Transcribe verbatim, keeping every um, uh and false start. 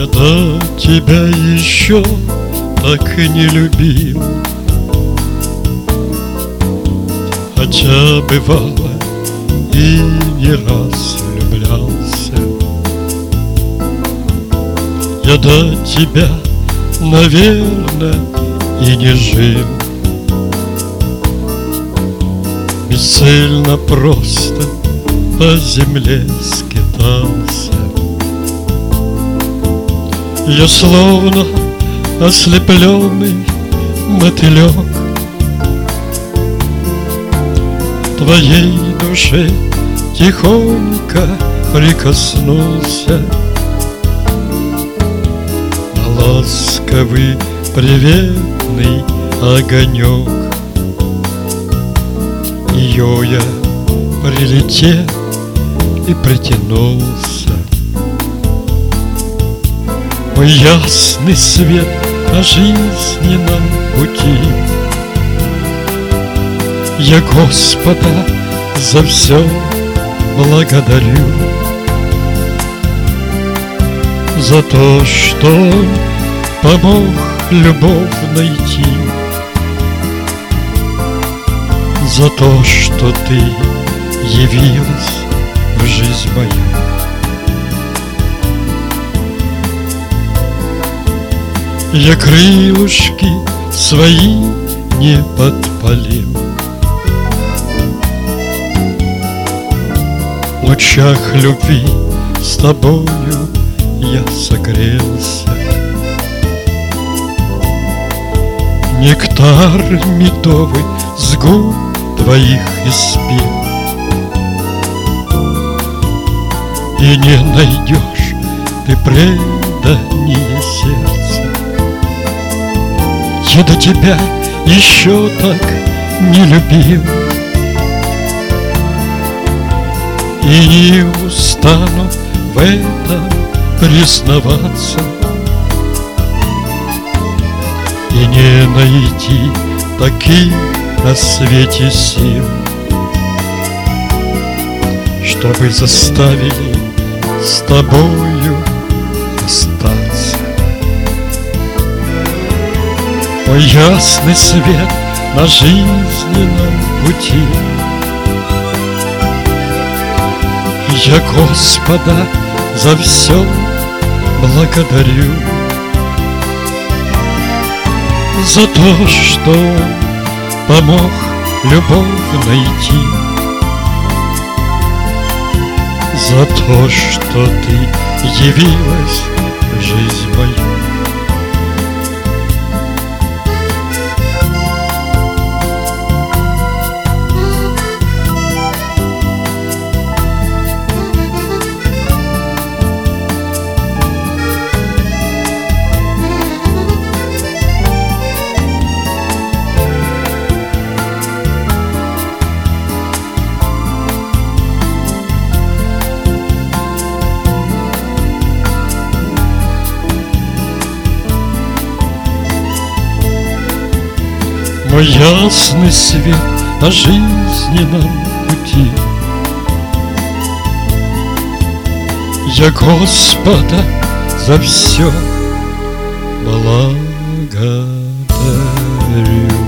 Я до тебя еще так и не любил, хотя бывало и не раз влюблялся. Я до тебя, наверное, и не жил, бесцельно просто по земле скитался. Я словно ослепленный мотылек твоей душе тихонько прикоснулся. На ласковый приветный огонек ее я прилетел и притянулся. Мой ясный свет на жизненном пути, я Господа за все благодарю, за то, что Он помог любовь найти, за то, что Ты явилась в жизнь мою. Я крылышки свои не подпалил, в лучах любви с тобою я согрелся. Нектар медовый с губ твоих испил, и не найдешь ты преданнее сердца. Я до тебя еще так не любил, и не устану в этом признаваться, и не найти таких на свете сил, чтобы заставили с тобою остаться. Мой ясный свет на жизненном пути, я Господа за все благодарю, за то, что Он помог любовь найти, за то, что Ты явилась в жизнь мою. Мой ясный свет на жизненном пути, я Господа за все благодарю.